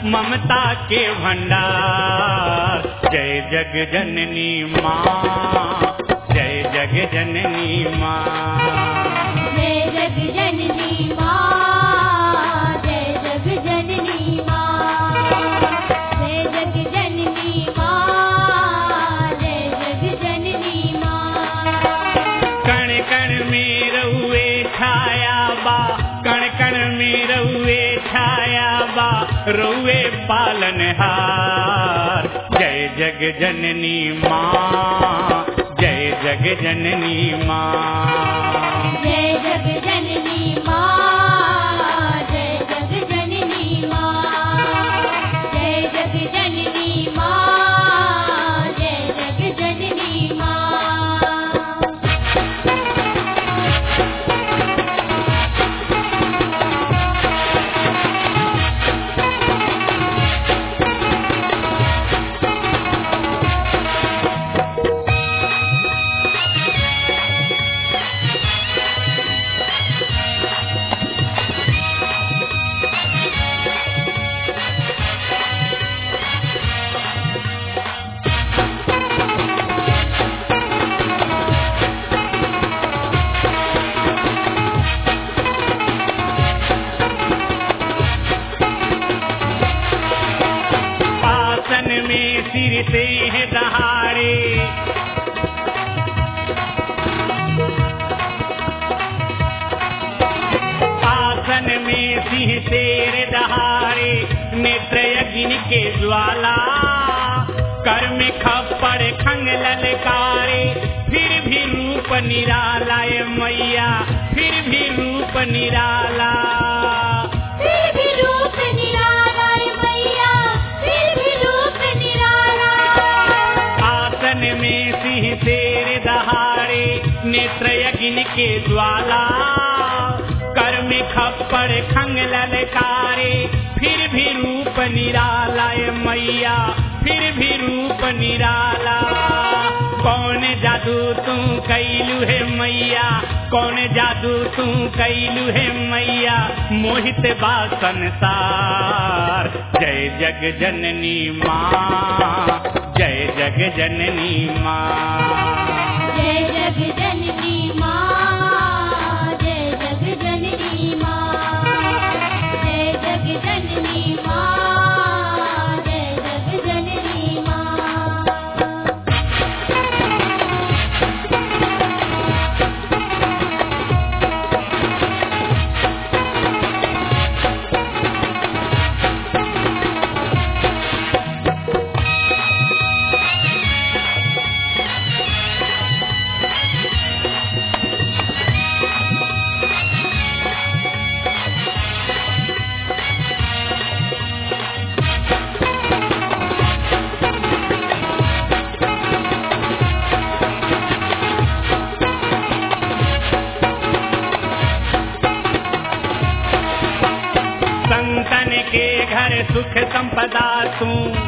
ममता के भंडार। जय जग जननी माँ, जय जग जननी माँ, जय जग जननी माँ, जय जग जननी माँ, जय जग जननी माँ, जय जग जननी माँ। कण कण में रहुए छाया बा, कण कण में रहुए छाया बा, रहुए पालनहार। जय जग जननी माँ, जय जग जननी माँ, जय जग जननी माँ, जय जग जननी माँ, जय जग जननी माँ, जय जग जननी माँ। आसन में सिर से है दहाड़े, आसन में सिंह शेर दहाड़े, नेत्र अग्नि के ज्वाला, कर में खप्पड़ खंग ललकारे, फिर भी रूप निराला ये मैया, फिर भी रूप निराला। फिर भी रूप निराला रे मैया, फिर भी रूप निराला। आसन में सिंह शेर दहाड़े, नेत्र अग्नि के ज्वाला, कर में खप्पड़ खंग ललकारे, फिर भी रूप निराला ये मैया, फिर भी रूप निराला। कौन जादू तू कैलू है मैया, कौन जादू तू कैलू है मैया, मोहित बा संसार। जय जग जननी माँ, जय जग जननी माँ, जय जग जननी माँ, जय जग जननी माँ, जय जग जननी माँ, जय जग जननी माँ। संतन के घर सुख संपदा तू,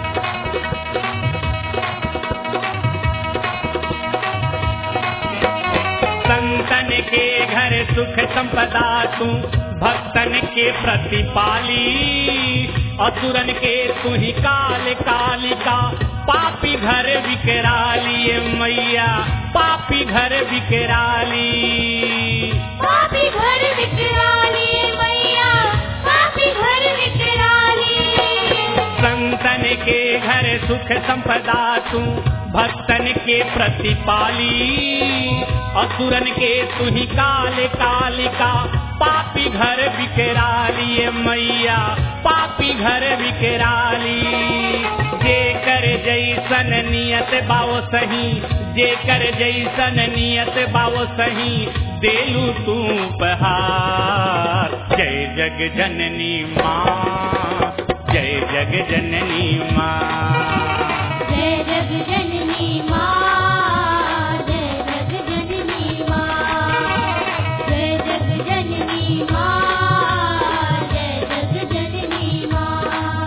संतन के घर सुख संपदा तू, भक्तन के प्रतिपाली, असुरन के तू ही काल कालिका, पापी घर विकराली ये मैया, पापी घर विकराली। पापी घर विकराली मैया, पापी घर विकराली। संतन के घर सुख संपदा तू, भक्तन के प्रतिपाली, असुरन के तू ही काल कालिका, पापी घर विकराली ये मैया, पापी घर विकराली। जे कर जैसन नियत बाओ सही, जे कर जैसन नियत बाओ सही, देलू तू उपहार। जय जग जननी माँ, जय जग जननी माँ, जय जग जननी माँ, जय जग जननी माँ, जय जग जननी माँ, जय जग जननी माँ।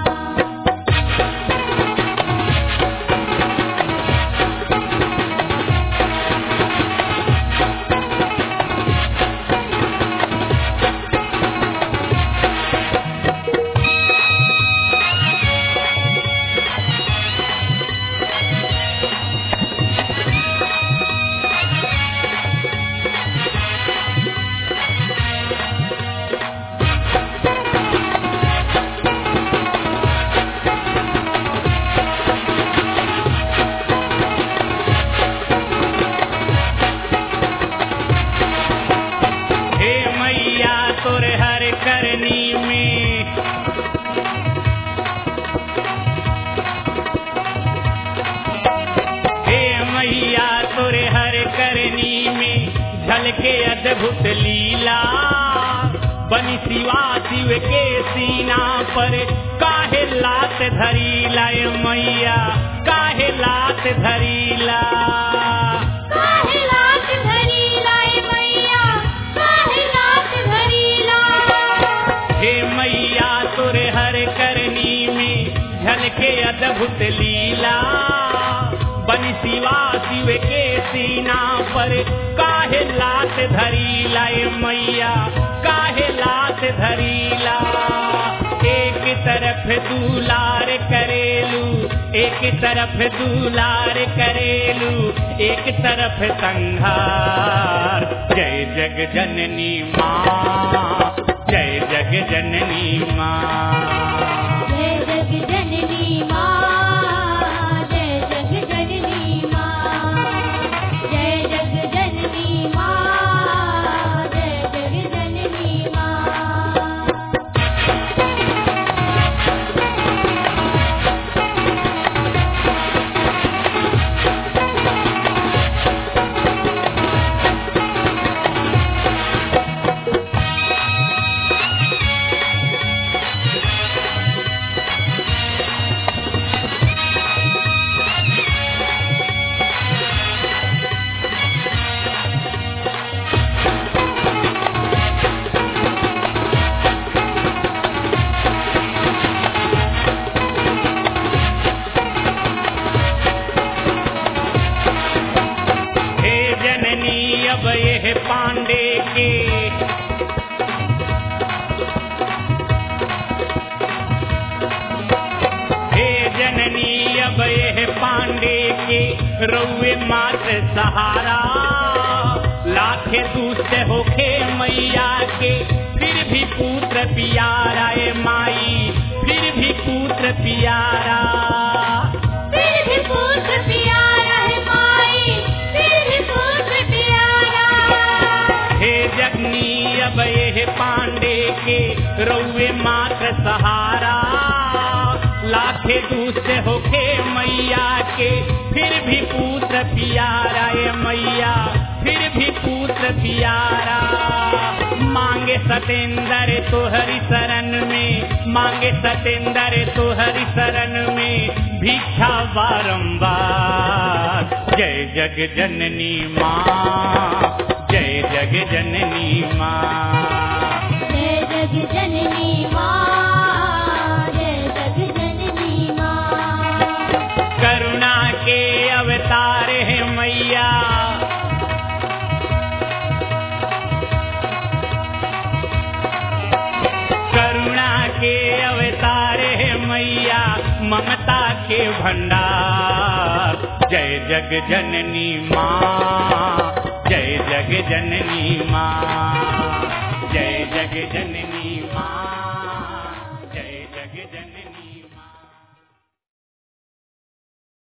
झलके अद्भुत लीला बनी शिवा शिव के सीना पर काहे लात धरीला ए मैया काहे लात धरीला काहे लात धरीला ए मैया काहे लात धरीला हे मैया तोरे हर करनी में झलके अद्भुत लीला बनी शिवा शिव के सीना पर काहे लात धरीला ए मैया काहे लात धरीला एक तरफ दुलार करेलू एक तरफ दुलार करेलू एक तरफ संहार जय जग जननी माँ जय जग जननी माँ जय जग जननी माँ जय जग जननी माँ जय जग जननी माँ जय जग जननी माँ अब ये पांडे के हे जननी अब ये पांडे के रउए मात्र सहारा लाखे दूसरे होखे मैया के फिर भी पुत्र प्यारा ए माई फिर भी पुत्र प्यारा फिर भी पुत्र प्यारा है माई फिर भी पुत्र प्यारा हे जगनी अब ये पांडे के रउए मात्र सहारा लाखे दूसरे होके मैया के फिर भी पुत्र प्यारा ए मैया फिर भी पुत्र प्यारा मांगे सतेंद्र तोहरी शरण में मांगे सतेंद्र तोहरी शरण में भिक्षा बारंबार जय जग जननी माँ जय जग जननी माँ जय जग जननी माँ जय जग जननी माँ करुणा के अवतार है मैया करुणा के अवतार है मैया ममता के भंडार जय जग जननी माँ जय जग जननी माँ जय जग जननी